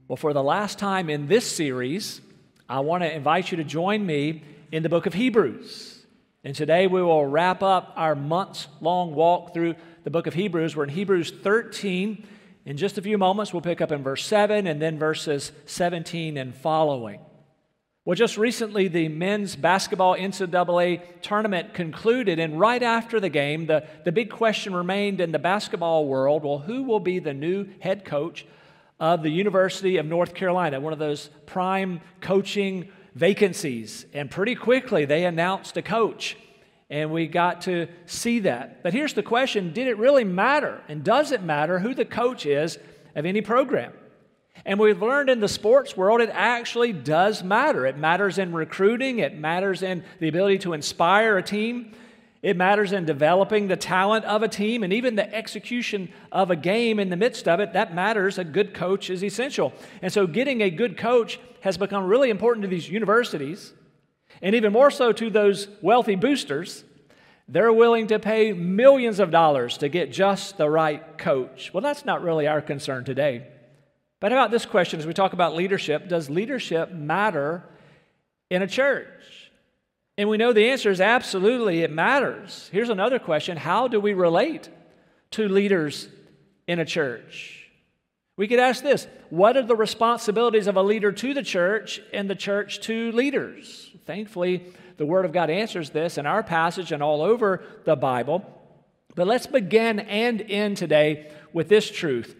Well, for the last time in this series, I want to invite you to join me in the book of Hebrews. And today we will wrap up our months-long walk through the book of Hebrews. We're in Hebrews 13. In just a few moments, we'll pick up in verse 7 and then verses 17 and following. Well, just recently, the men's basketball NCAA tournament concluded, and right after the game, the big question remained in the basketball world, well, who will be the new head coach of the University of North Carolina, one of those prime coaching vacancies? And pretty quickly, they announced a coach, and we got to see that. But here's the question, did it really matter, and does it matter who the coach is of any program? And we've learned in the sports world it actually does matter. It matters in recruiting. It matters in the ability to inspire a team. It matters in developing the talent of a team and even the execution of a game in the midst of it. That matters. A good coach is essential. And so getting a good coach has become really important to these universities, and even more so to those wealthy boosters. They're willing to pay millions of dollars to get just the right coach. Well, that's not really our concern today. But how about this question as we talk about leadership? Does leadership matter in a church? And we know the answer is absolutely, it matters. Here's another question. How do we relate to leaders in a church? We could ask this. What are the responsibilities of a leader to the church and the church to leaders? Thankfully, the Word of God answers this in our passage and all over the Bible. But let's begin and end today with this truth.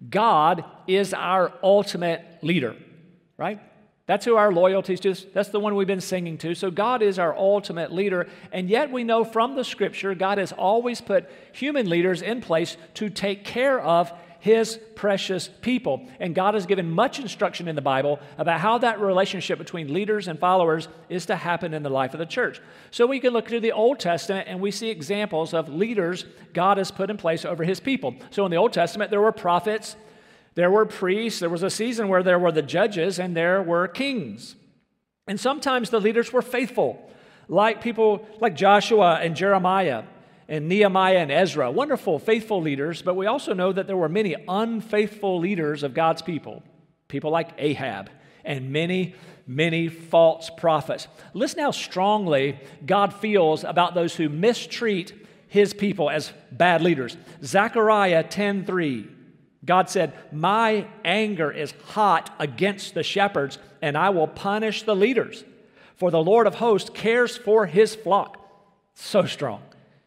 God is our ultimate leader, right? That's who our loyalty is to. That's the one we've been singing to. So God is our ultimate leader. And yet we know from the Scripture, God has always put human leaders in place to take care of His precious people. And God has given much instruction in the Bible about how that relationship between leaders and followers is to happen in the life of the church. So we can look to the Old Testament and we see examples of leaders God has put in place over His people. So in the Old Testament, there were prophets, there were priests, there was a season where there were the judges, and there were kings. And sometimes the leaders were faithful, like people like Joshua and Jeremiah, and Nehemiah and Ezra, wonderful, faithful leaders, but we also know that there were many unfaithful leaders of God's people like Ahab, and many, many false prophets. Listen how strongly God feels about those who mistreat His people as bad leaders. Zechariah 10:3, God said, "My anger is hot against the shepherds, and I will punish the leaders, for the Lord of hosts cares for His flock." So strong.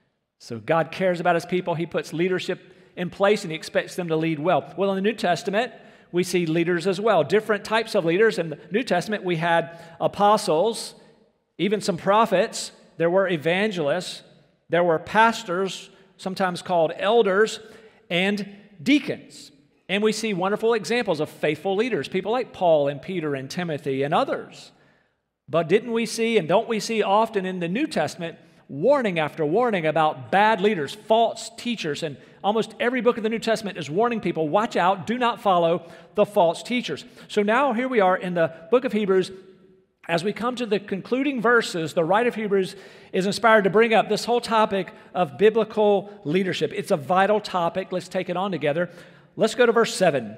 So God cares about His people. He puts leadership in place, and He expects them to lead well. Well, in the New Testament, we see leaders as well, different types of leaders. In the New Testament, we had apostles, even some prophets. There were evangelists. There were pastors, sometimes called elders, and deacons. And we see wonderful examples of faithful leaders, people like Paul and Peter and Timothy and others. But didn't we see, and don't we see often in the New Testament, warning after warning about bad leaders, false teachers, and almost every book of the New Testament is warning people, watch out, do not follow the false teachers. So now here we are in the book of Hebrews. As we come to the concluding verses, the writer of Hebrews is inspired to bring up this whole topic of biblical leadership. It's a vital topic. Let's take it on together. Let's go to verse 7.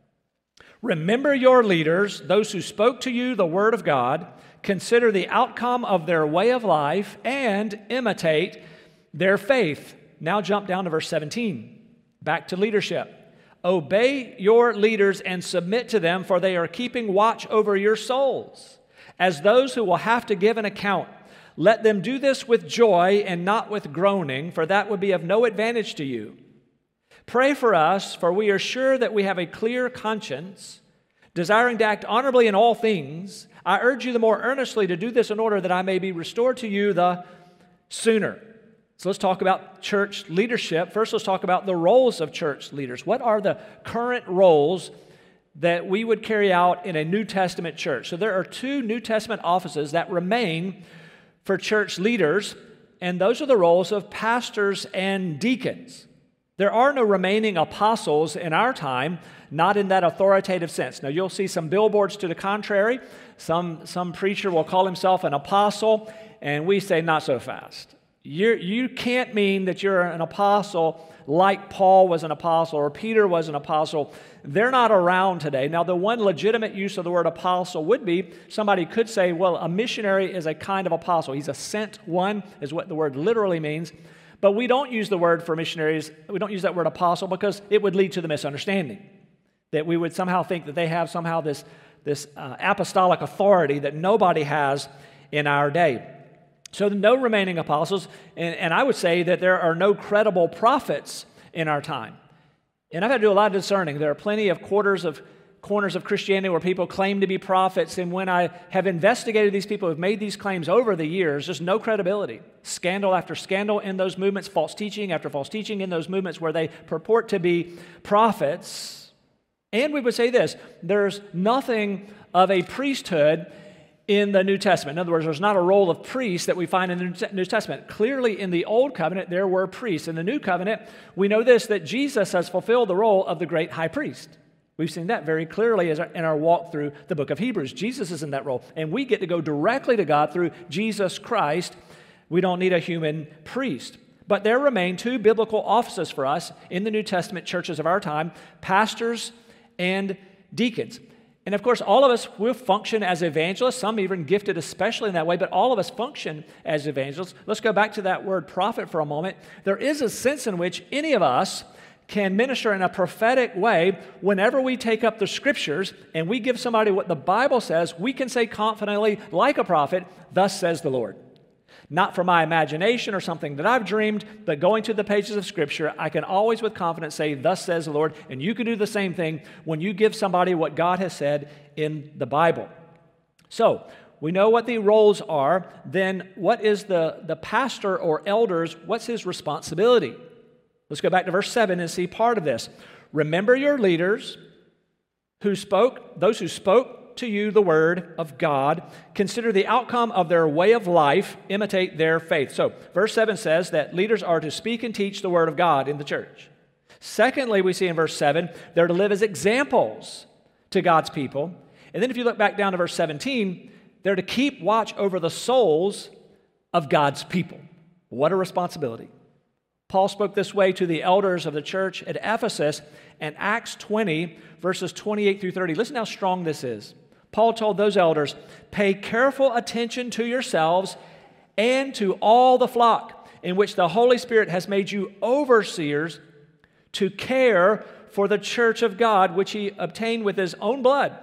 Remember your leaders, those who spoke to you the word of God. Consider the outcome of their way of life and imitate their faith. Now jump down to verse 17. Back to leadership. Obey your leaders and submit to them, for they are keeping watch over your souls, as those who will have to give an account. Let them do this with joy and not with groaning, for that would be of no advantage to you. Pray for us, for we are sure that we have a clear conscience, desiring to act honorably in all things. I urge you the more earnestly to do this in order that I may be restored to you the sooner. So let's talk about church leadership. First, let's talk about the roles of church leaders. What are the current roles that we would carry out in a New Testament church? So there are two New Testament offices that remain for church leaders, and those are the roles of pastors and deacons. There are no remaining apostles in our time, not in that authoritative sense. Now, you'll see some billboards to the contrary. Some preacher will call himself an apostle, and we say, not so fast. You can't mean that you're an apostle like Paul was an apostle or Peter was an apostle. They're not around today. Now, the one legitimate use of the word apostle would be somebody could say, well, a missionary is a kind of apostle. He's a sent one, is what the word literally means. But we don't use the word for missionaries, we don't use that word apostle because it would lead to the misunderstanding that we would somehow think that they have somehow this apostolic authority that nobody has in our day. So no remaining apostles, and I would say that there are no credible prophets in our time. And I've had to do a lot of discerning. There are plenty of corners of Christianity where people claim to be prophets, and when I have investigated these people who have made these claims over the years, just no credibility. Scandal after scandal in those movements, false teaching after false teaching in those movements where they purport to be prophets. And we would say this, there's nothing of a priesthood in the New Testament. In other words, there's not a role of priest that we find in the New Testament. Clearly, in the Old Covenant, there were priests. In the New Covenant, we know this, that Jesus has fulfilled the role of the great high priest. We've seen that very clearly in our walk through the book of Hebrews. Jesus is in that role, and we get to go directly to God through Jesus Christ. We don't need a human priest. But there remain two biblical offices for us in the New Testament churches of our time, pastors and deacons. And of course, all of us will function as evangelists, some even gifted especially in that way, but all of us function as evangelists. Let's go back to that word prophet for a moment. There is a sense in which any of us can minister in a prophetic way. Whenever we take up the scriptures and we give somebody what the Bible says, we can say confidently, like a prophet, thus says the Lord. Not from my imagination or something that I've dreamed, but going to the pages of Scripture, I can always with confidence say, thus says the Lord, and you can do the same thing when you give somebody what God has said in the Bible. So, we know what the roles are, then what is the pastor or elders, what's his responsibility? Let's go back to verse 7 and see part of this. Remember your leaders those who spoke to you the word of God. Consider the outcome of their way of life. Imitate their faith. So, verse 7 says that leaders are to speak and teach the word of God in the church. Secondly, we see in verse 7, they're to live as examples to God's people. And then if you look back down to verse 17, they're to keep watch over the souls of God's people. What a responsibility. Paul spoke this way to the elders of the church at Ephesus in Acts 20, verses 28 through 30. Listen how strong this is. Paul told those elders, pay careful attention to yourselves and to all the flock in which the Holy Spirit has made you overseers to care for the church of God, which he obtained with his own blood.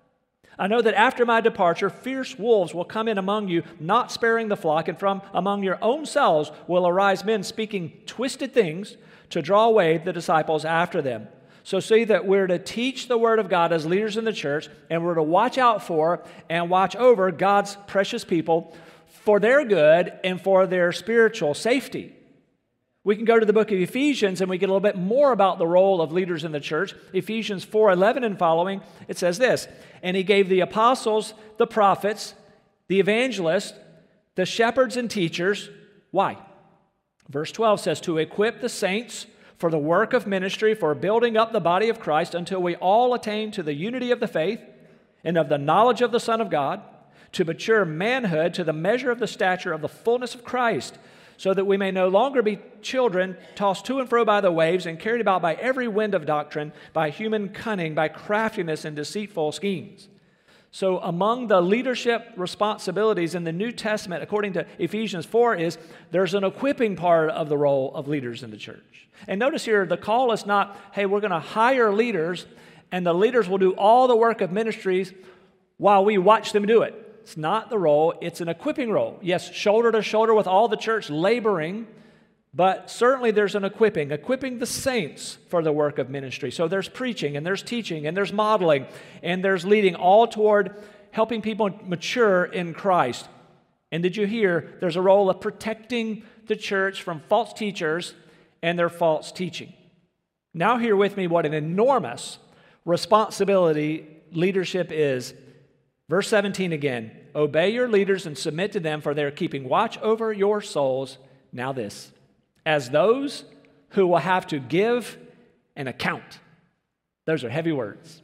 I know that after my departure, fierce wolves will come in among you, not sparing the flock, and from among your own selves will arise men speaking twisted things to draw away the disciples after them. So see that we're to teach the word of God as leaders in the church, and we're to watch out for and watch over God's precious people for their good and for their spiritual safety. We can go to the book of Ephesians and we get a little bit more about the role of leaders in the church. Ephesians 4:11 and following, it says this, and he gave the apostles, the prophets, the evangelists, the shepherds and teachers. Why? Verse 12 says, to equip the saints for the work of ministry, for building up the body of Christ until we all attain to the unity of the faith and of the knowledge of the Son of God, to mature manhood to the measure of the stature of the fullness of Christ, so that we may no longer be children tossed to and fro by the waves and carried about by every wind of doctrine, by human cunning, by craftiness and deceitful schemes. So among the leadership responsibilities in the New Testament, according to Ephesians 4, is there's an equipping part of the role of leaders in the church. And notice here, the call is not, hey, we're going to hire leaders, and the leaders will do all the work of ministries while we watch them do it. It's not the role, it's an equipping role. Yes, shoulder to shoulder with all the church laboring, but certainly there's an equipping the saints for the work of ministry. So there's preaching, and there's teaching, and there's modeling, and there's leading, all toward helping people mature in Christ. And did you hear, there's a role of protecting the church from false teachers and their false teaching. Now hear with me what an enormous responsibility leadership is. Verse 17 again, obey your leaders and submit to them, for they are keeping watch over your souls. Now this, as those who will have to give an account. Those are heavy words.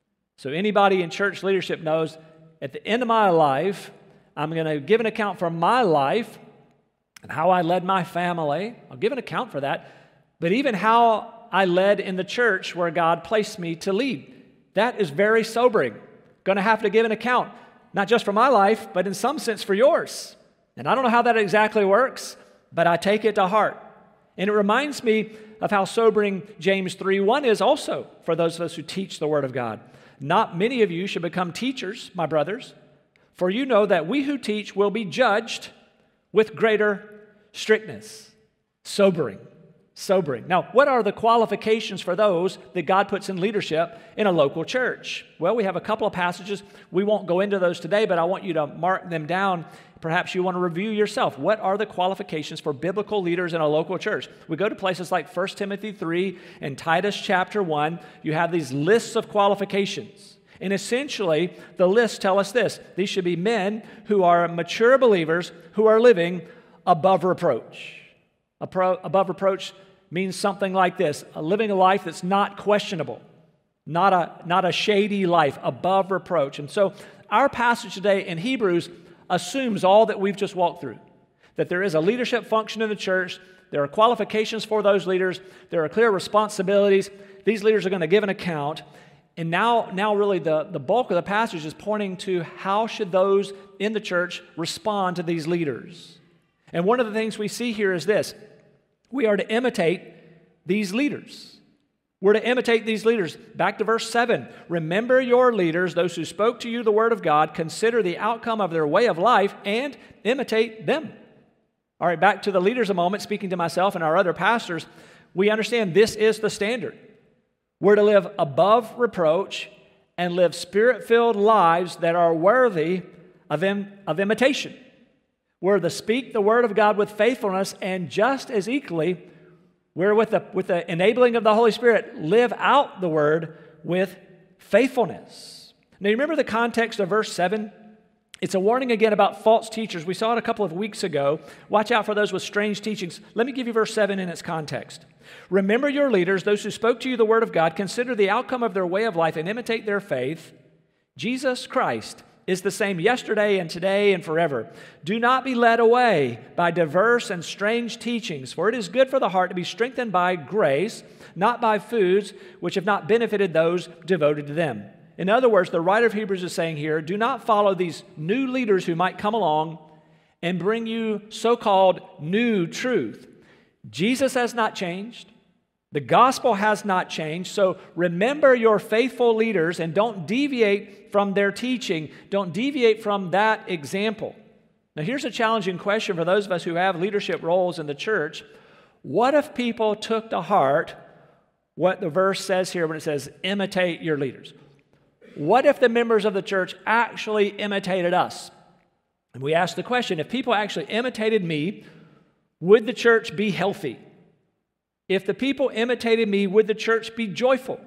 So anybody in church leadership knows at the end of my life, I'm going to give an account for my life and how I led my family. I'll give an account for that. but even how I led in the church where God placed me to lead. That is very sobering. Going to have to give an account, not just for my life, but in some sense for yours. And I don't know how that exactly works, but I take it to heart. And it reminds me of how sobering James 3:1 is also for those of us who teach the Word of God. Not many of you should become teachers, my brothers, for you know that we who teach will be judged with greater strictness. Sobering. Now, what are the qualifications for those that God puts in leadership in a local church? Well, we have a couple of passages. We won't go into those today, but I want you to mark them down. Perhaps you want to review yourself. What are the qualifications for biblical leaders in a local church? We go to places like 1 Timothy 3 and Titus chapter 1. You have these lists of qualifications. And essentially, the lists tell us this. These should be men who are mature believers who are living above reproach. Above reproach means something like this: living a life that's not questionable, not a shady life, above reproach. And so our passage today in Hebrews assumes all that we've just walked through, that there is a leadership function in the church, there are qualifications for those leaders, there are clear responsibilities, these leaders are going to give an account, and now really the bulk of the passage is pointing to how should those in the church respond to these leaders. And one of the things we see here is this: we are to imitate these leaders. We're to imitate these leaders. Back to verse 7. Remember your leaders, those who spoke to you the word of God. Consider the outcome of their way of life and imitate them. All right, back to the leaders a moment, speaking to myself and our other pastors. We understand this is the standard. We're to live above reproach and live spirit-filled lives that are worthy of imitation. We're to speak the word of God with faithfulness, and just as equally, we're with the enabling of the Holy Spirit, live out the word with faithfulness. Now, you remember the context of verse 7? It's a warning again about false teachers. We saw it a couple of weeks ago. Watch out for those with strange teachings. Let me give you verse 7 in its context. Remember your leaders, those who spoke to you the word of God. Consider the outcome of their way of life and imitate their faith. Jesus Christ is the same yesterday and today and forever. Do not be led away by diverse and strange teachings, for it is good for the heart to be strengthened by grace, not by foods which have not benefited those devoted to them. In other words, the writer of Hebrews is saying here, do not follow these new leaders who might come along and bring you so-called new truth. Jesus has not changed. The gospel has not changed, so remember your faithful leaders and don't deviate from their teaching. Don't deviate from that example. Now, here's a challenging question for those of us who have leadership roles in the church. What if people took to heart what the verse says here when it says, imitate your leaders? What if the members of the church actually imitated us? And we ask the question, if people actually imitated me, would the church be healthy? If the people imitated me, would the church be joyful?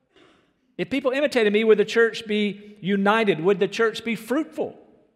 If people imitated me, would the church be united? Would the church be fruitful?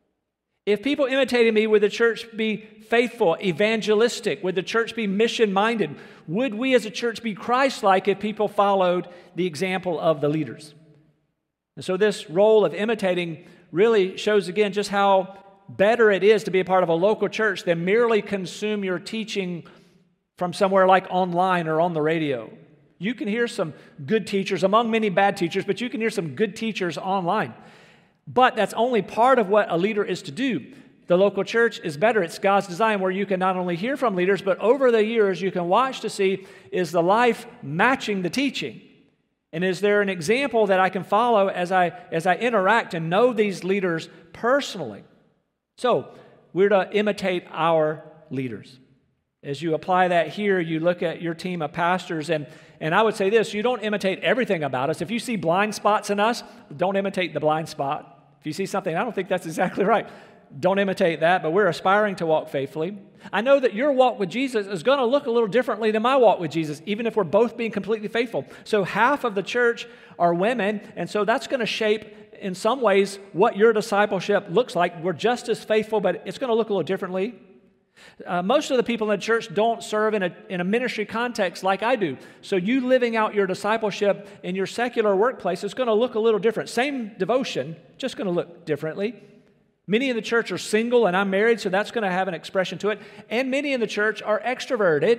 If people imitated me, would the church be faithful, evangelistic? Would the church be mission-minded? Would we as a church be Christ-like if people followed the example of the leaders? And so this role of imitating really shows again just how better it is to be a part of a local church than merely consume your teaching from somewhere like online or on the radio. You can hear some good teachers among many bad teachers, but you can hear some good teachers online. But that's only part of what a leader is to do. The local church is better. It's God's design where you can not only hear from leaders, but over the years you can watch to see, is the life matching the teaching? And is there an example that I can follow as I interact and know these leaders personally? So we're to imitate our leaders. As you apply that here, you look at your team of pastors, and I would say this, you don't imitate everything about us. If you see blind spots in us, don't imitate the blind spot. If you see something, I don't think that's exactly right, don't imitate that, but we're aspiring to walk faithfully. I know that your walk with Jesus is going to look a little differently than my walk with Jesus, even if we're both being completely faithful. So half of the church are women, and so that's going to shape in some ways what your discipleship looks like. We're just as faithful, but it's going to look a little differently. Most of the people in the church don't serve in a ministry context like I do. So you living out your discipleship in your secular workplace is going to look a little different. Same devotion, just going to look differently. Many in the church are single, and I'm married, so that's going to have an expression to it. And many in the church are extroverted.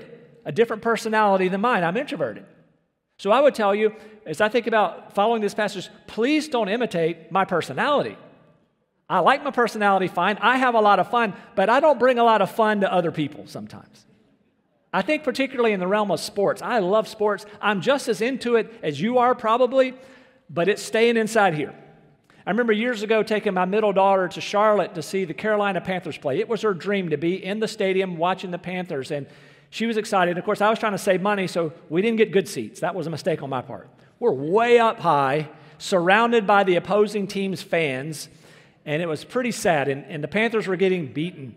a different personality than mine. I'm introverted. So I would tell you, as I think about following this passage, please don't imitate my personality. I like my personality fine. I have a lot of fun, but I don't bring a lot of fun to other people sometimes. I think particularly in the realm of sports. I love sports. I'm just as into it as you are probably, but it's staying inside here. I remember years ago taking my middle daughter to Charlotte to see the Carolina Panthers play. It was her dream to be in the stadium watching the Panthers, and she was excited. And of course, I was trying to save money, so we didn't get good seats. That was a mistake on my part. We're way up high, surrounded by the opposing team's fans, and it was pretty sad. And the Panthers were getting beaten.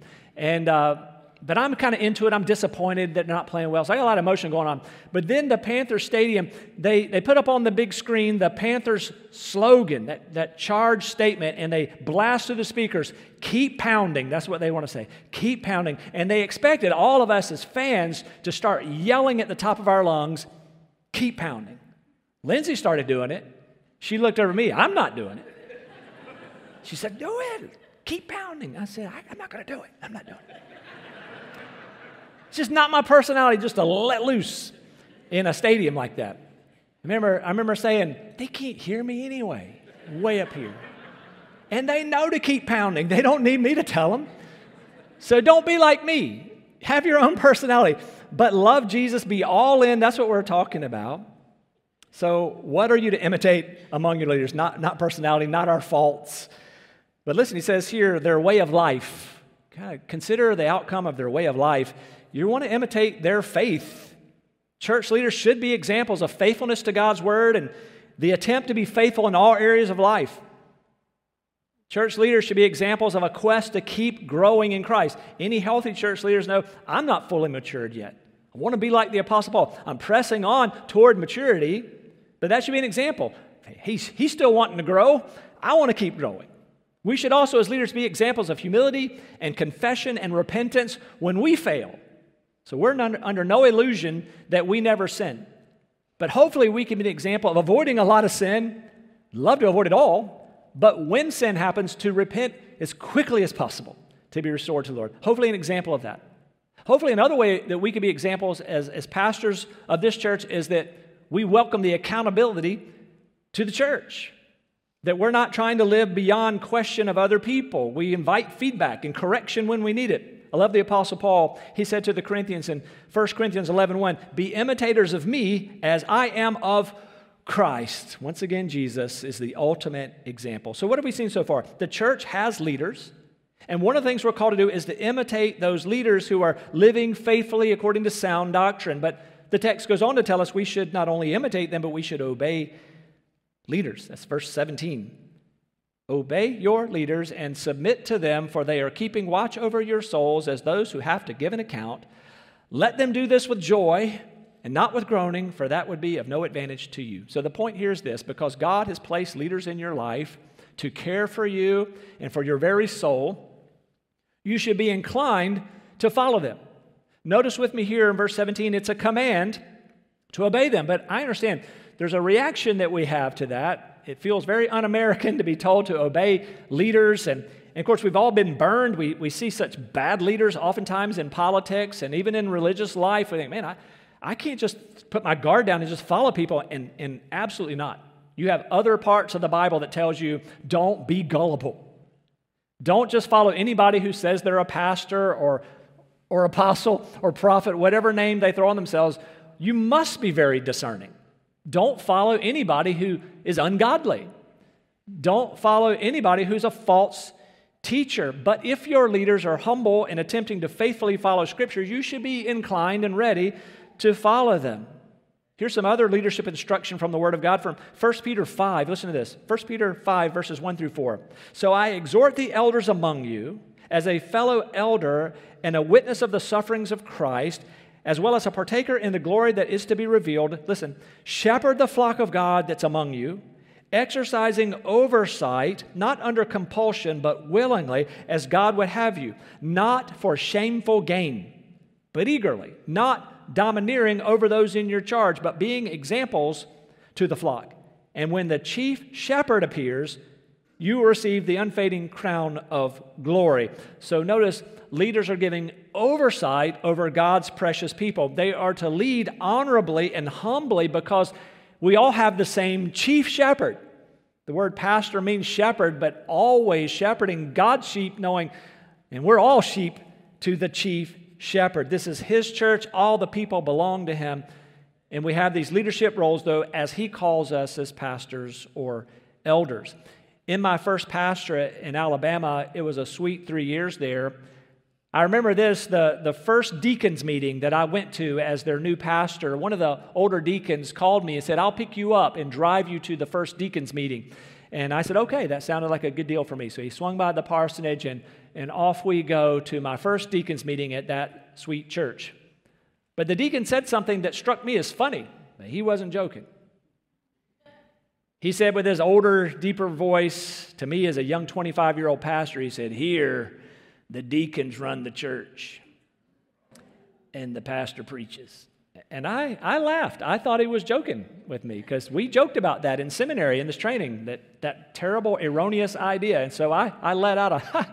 But I'm kind of into it. I'm disappointed that they're not playing well. So I got a lot of emotion going on. But then the Panthers Stadium, they put up on the big screen the Panthers slogan, that charge statement, and they blast through the speakers, "Keep pounding." That's what they want to say. Keep pounding. And they expected all of us as fans to start yelling at the top of our lungs, "Keep pounding." Lindsay started doing it. She looked over at me. I'm not doing it. She said, "Do it. Keep pounding." I said, I'm not going to do it. I'm not doing it. It's just not my personality just to let loose in a stadium like that. I remember saying, they can't hear me anyway, way up here. And they know to keep pounding. They don't need me to tell them. So don't be like me. Have your own personality. But love Jesus, be all in. That's what we're talking about. So what are you to imitate among your leaders? Not personality, not our faults. But listen, he says here, their way of life. Kind of consider the outcome of their way of life. You want to imitate their faith. Church leaders should be examples of faithfulness to God's word and the attempt to be faithful in all areas of life. Church leaders should be examples of a quest to keep growing in Christ. Any healthy church leaders know, I'm not fully matured yet. I want to be like the Apostle Paul. I'm pressing on toward maturity, but that should be an example. He's still wanting to grow. I want to keep growing. We should also, as leaders, be examples of humility and confession and repentance when we fail. So we're under no illusion that we never sin. But hopefully we can be an example of avoiding a lot of sin, love to avoid it all, but when sin happens, to repent as quickly as possible to be restored to the Lord. Hopefully an example of that. Hopefully another way that we can be examples as pastors of this church is that we welcome the accountability to the church. That we're not trying to live beyond question of other people. We invite feedback and correction when we need it. I love the Apostle Paul. He said to the Corinthians in 1 Corinthians 11:1, "Be imitators of me as I am of Christ." Once again, Jesus is the ultimate example. So what have we seen so far? The church has leaders. And one of the things we're called to do is to imitate those leaders who are living faithfully according to sound doctrine. But the text goes on to tell us we should not only imitate them, but we should obey leaders. That's verse 17. "Obey your leaders and submit to them, for they are keeping watch over your souls as those who have to give an account. Let them do this with joy and not with groaning, for that would be of no advantage to you." So the point here is this: because God has placed leaders in your life to care for you and for your very soul, you should be inclined to follow them. Notice with me here in verse 17, it's a command to obey them. But I understand there's a reaction that we have to that. It feels very un-American to be told to obey leaders. And of course, we've all been burned. We see such bad leaders oftentimes in politics and even in religious life. We think, man, I can't just put my guard down and just follow people. And absolutely not. You have other parts of the Bible that tells you, don't be gullible. Don't just follow anybody who says they're a pastor or apostle or prophet, whatever name they throw on themselves. You must be very discerning. Don't follow anybody who is ungodly. Don't follow anybody who's a false teacher. But if your leaders are humble and attempting to faithfully follow Scripture, you should be inclined and ready to follow them. Here's some other leadership instruction from the Word of God from 1 Peter 5. Listen to this. 1 Peter 5, verses 1 through 4. "So I exhort the elders among you, as a fellow elder and a witness of the sufferings of Christ, as well as a partaker in the glory that is to be revealed." Listen, "shepherd the flock of God that's among you, exercising oversight, not under compulsion, but willingly, as God would have you, not for shameful gain, but eagerly, not domineering over those in your charge, but being examples to the flock. And when the chief shepherd appears, you will receive the unfading crown of glory. So notice, leaders are giving oversight over God's precious people. They are to lead honorably and humbly because we all have the same chief shepherd. The word pastor means shepherd, but always shepherding God's sheep, knowing, and we're all sheep to the chief shepherd. This is his church. All the people belong to him. And we have these leadership roles, though, as he calls us as pastors or elders. In my first pastorate in Alabama, it was a sweet 3 years there. I remember this, the first deacons meeting that I went to as their new pastor, one of the older deacons called me and said, I'll pick you up and drive you to the first deacons meeting. And I said, okay, that sounded like a good deal for me. So he swung by the parsonage, and off we go to my first deacons meeting at that sweet church. But the deacon said something that struck me as funny. He wasn't joking. He said with his older, deeper voice, to me as a young 25-year-old pastor, he said, here, the deacons run the church, and the pastor preaches. And I laughed. I thought he was joking with me because we joked about that in seminary in this training, that terrible, erroneous idea. And so I let out a ha,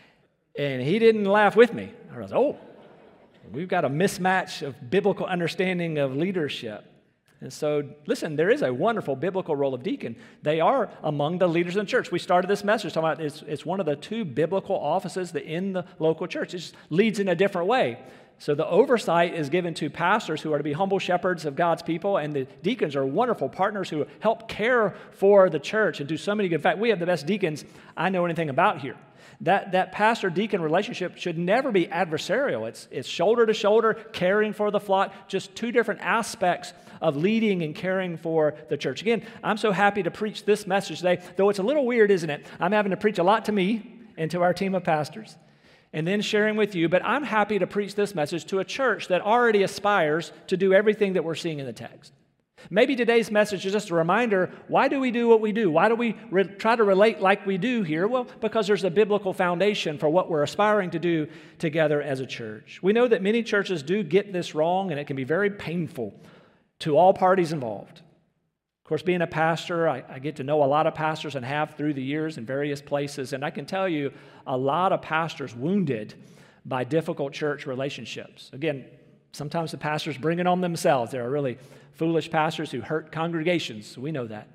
and he didn't laugh with me. I was, oh, we've got a mismatch of biblical understanding of leadership. And so, listen, there is a wonderful biblical role of deacon. They are among the leaders in the church. We started this message talking about it's one of the two biblical offices that in the local church. It just leads in a different way. So the oversight is given to pastors who are to be humble shepherds of God's people, and the deacons are wonderful partners who help care for the church and do so many good. In fact, we have the best deacons I know anything about here. That pastor-deacon relationship should never be adversarial. It's shoulder to shoulder, caring for the flock, just two different aspects of leading and caring for the church. Again, I'm so happy to preach this message today, though it's a little weird, isn't it? I'm having to preach a lot to me and to our team of pastors, and then sharing with you, but I'm happy to preach this message to a church that already aspires to do everything that we're seeing in the text. Maybe today's message is just a reminder, why do we do what we do? Why do we try to relate like we do here? Well, because there's a biblical foundation for what we're aspiring to do together as a church. We know that many churches do get this wrong, and it can be very painful to all parties involved. Of course, being a pastor, I get to know a lot of pastors and have through the years in various places, and I can tell you a lot of pastors wounded by difficult church relationships. Again, sometimes the pastors bring it on themselves. There are really foolish pastors who hurt congregations. We know that.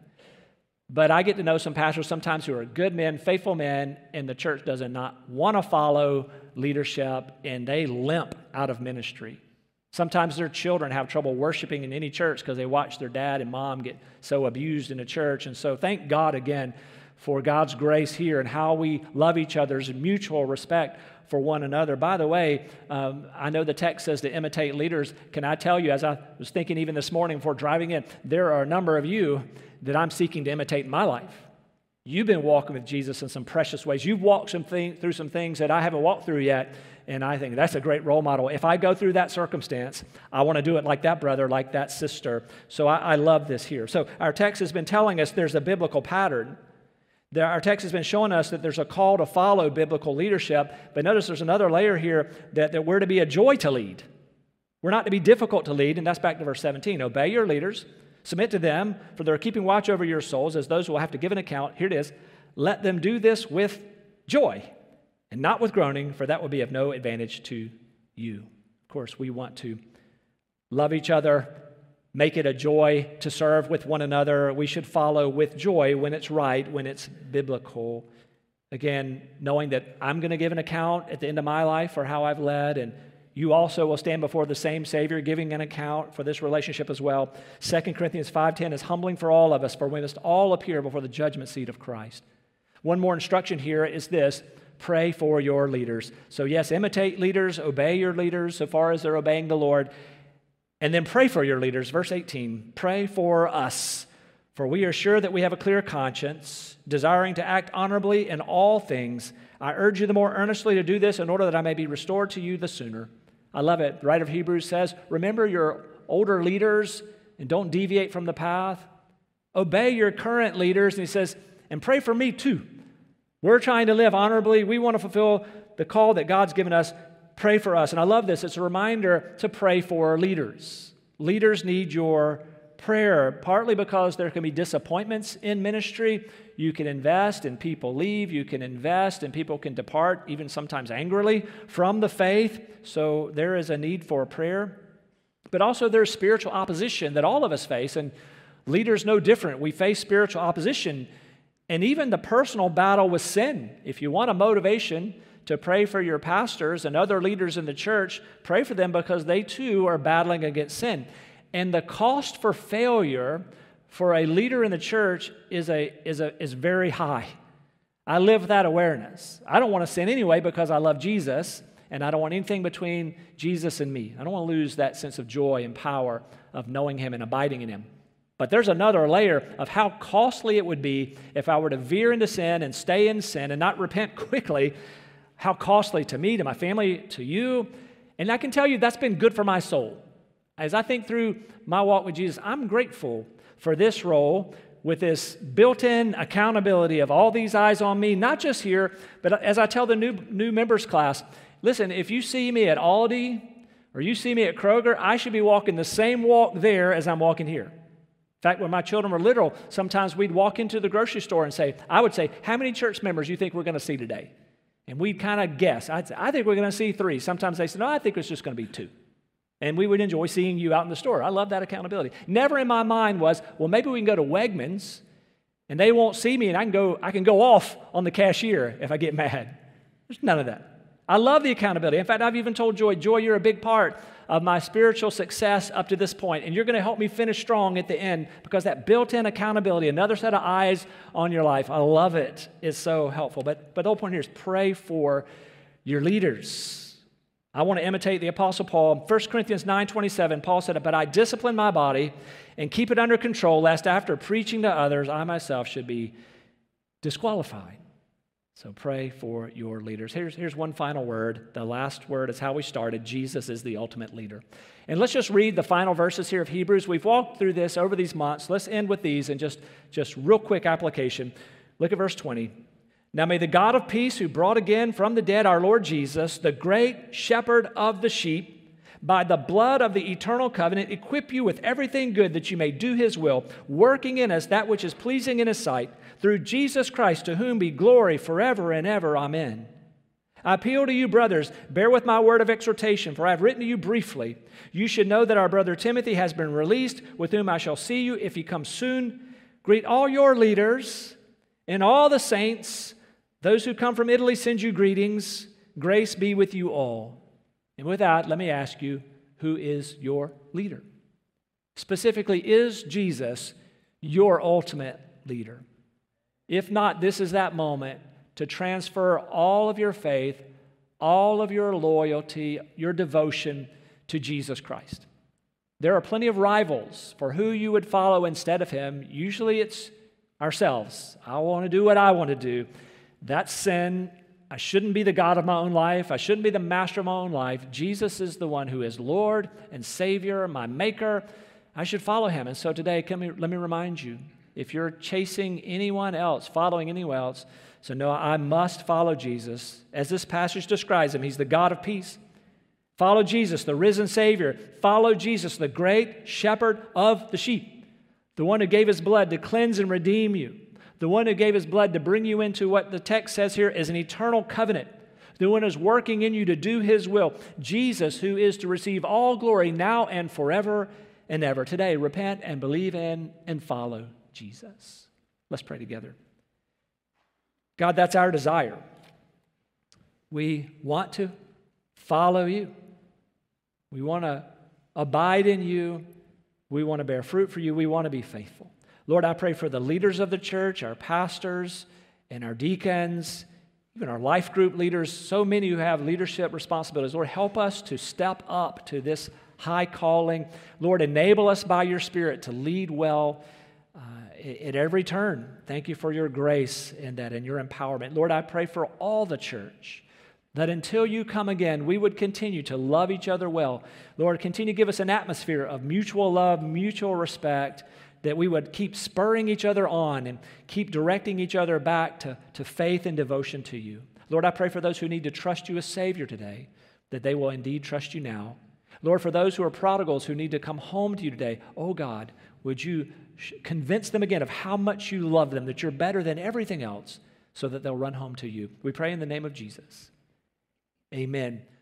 But I get to know some pastors sometimes who are good men, faithful men, and the church does not want to follow leadership, and they limp out of ministry. Sometimes their children have trouble worshiping in any church because they watch their dad and mom get so abused in a church. And so thank God again for God's grace here and how we love each other's mutual respect for one another. By the way, I know the text says to imitate leaders. Can I tell you, as I was thinking even this morning before driving in, there are a number of you that I'm seeking to imitate in my life. You've been walking with Jesus in some precious ways. You've walked through some things that I haven't walked through yet, and I think that's a great role model. If I go through that circumstance, I want to do it like that brother, like that sister. So I love this here. So our text has been telling us there's a biblical pattern. Our text has been showing us that there's a call to follow biblical leadership, but notice there's another layer here that we're to be a joy to lead. We're not to be difficult to lead, and that's back to verse 17. Obey your leaders, submit to them, for they're keeping watch over your souls as those who will have to give an account. Here it is. Let them do this with joy and not with groaning, for that will be of no advantage to you. Of course, we want to love each other, make it a joy to serve with one another. We should follow with joy when it's right, when it's biblical. Again, knowing that I'm going to give an account at the end of my life for how I've led, and you also will stand before the same Savior giving an account for this relationship as well. 2 Corinthians 5:10 is humbling for all of us, for we must all appear before the judgment seat of Christ. One more instruction here is this: pray for your leaders. So yes, imitate leaders, obey your leaders so far as they're obeying the Lord, and then pray for your leaders. Verse 18, pray for us, for we are sure that we have a clear conscience, desiring to act honorably in all things. I urge you the more earnestly to do this in order that I may be restored to you the sooner. I love it. The writer of Hebrews says, remember your older leaders and don't deviate from the path. Obey your current leaders. And he says, and pray for me too. We're trying to live honorably. We want to fulfill the call that God's given us. Pray for us. And I love this. It's a reminder to pray for leaders. Leaders need your prayer, partly because there can be disappointments in ministry. You can invest and people leave. You can invest and people can depart, even sometimes angrily, from the faith. So there is a need for prayer. But also there's spiritual opposition that all of us face, and leaders no different. We face spiritual opposition and even the personal battle with sin. If you want a motivation to pray for your pastors and other leaders in the church, pray for them because they too are battling against sin. And the cost for failure for a leader in the church is very high. I live with that awareness. I don't want to sin anyway because I love Jesus, and I don't want anything between Jesus and me. I don't want to lose that sense of joy and power of knowing Him and abiding in Him. But there's another layer of how costly it would be if I were to veer into sin and stay in sin and not repent quickly. How costly to me, to my family, to you. And I can tell you that's been good for my soul. As I think through my walk with Jesus, I'm grateful for this role with this built-in accountability of all these eyes on me, not just here, but as I tell the new members class, listen, if you see me at Aldi or you see me at Kroger, I should be walking the same walk there as I'm walking here. In fact, when my children were little, sometimes we'd walk into the grocery store and I would say, how many church members do you think we're going to see today? And we'd kind of guess. I'd say, I think we're going to see 3. Sometimes they said, no, I think it's just going to be 2. And we would enjoy seeing you out in the store. I love that accountability. Never in my mind was, well, maybe we can go to Wegmans and they won't see me and I can go off on the cashier if I get mad. There's none of that. I love the accountability. In fact, I've even told Joy, you're a big part of my spiritual success up to this point, and you're going to help me finish strong at the end because that built-in accountability, another set of eyes on your life, I love it. It's so helpful. But the whole point here is pray for your leaders. I want to imitate the Apostle Paul. 1 Corinthians 9:27, Paul said, but I discipline my body and keep it under control, lest after preaching to others, I myself should be disqualified. So pray for your leaders. Here's one final word. The last word is how we started. Jesus is the ultimate leader. And let's just read the final verses here of Hebrews. We've walked through this over these months. Let's end with these and just real quick application. Look at verse 20. Now may the God of peace, who brought again from the dead our Lord Jesus, the great shepherd of the sheep, by the blood of the eternal covenant, equip you with everything good that you may do His will, working in us that which is pleasing in His sight, through Jesus Christ, to whom be glory forever and ever. Amen. I appeal to you, brothers, bear with my word of exhortation, for I have written to you briefly. You should know that our brother Timothy has been released, with whom I shall see you if he comes soon. Greet all your leaders and all the saints. Those who come from Italy send you greetings. Grace be with you all. And with that, let me ask you, who is your leader? Specifically, is Jesus your ultimate leader? If not, this is that moment to transfer all of your faith, all of your loyalty, your devotion to Jesus Christ. There are plenty of rivals for who you would follow instead of Him. Usually it's ourselves. I want to do what I want to do. That's sin. I shouldn't be the God of my own life. I shouldn't be the master of my own life. Jesus is the one who is Lord and Savior, my Maker. I should follow Him. And so today, let me remind you, if you're chasing anyone else, following anyone else, so no, I must follow Jesus. As this passage describes Him, He's the God of peace. Follow Jesus, the risen Savior. Follow Jesus, the great shepherd of the sheep, the one who gave His blood to cleanse and redeem you, the one who gave His blood to bring you into what the text says here is an eternal covenant, the one who's working in you to do His will. Jesus, who is to receive all glory now and forever and ever. Today, repent and believe in and follow Jesus. Let's pray together. God, that's our desire. We want to follow You. We want to abide in You. We want to bear fruit for You. We want to be faithful. Lord, I pray for the leaders of the church, our pastors and our deacons, even our life group leaders, so many who have leadership responsibilities. Lord, help us to step up to this high calling. Lord, enable us by Your Spirit to lead well at every turn. Thank You for Your grace in that and Your empowerment. Lord, I pray for all the church, that until You come again, we would continue to love each other well. Lord, continue to give us an atmosphere of mutual love, mutual respect, that we would keep spurring each other on and keep directing each other back to faith and devotion to You. Lord, I pray for those who need to trust You as Savior today, that they will indeed trust You now. Lord, for those who are prodigals who need to come home to you today, oh God, would you convince them again of how much you love them, that you're better than everything else, so that they'll run home to you. We pray in the name of Jesus. Amen.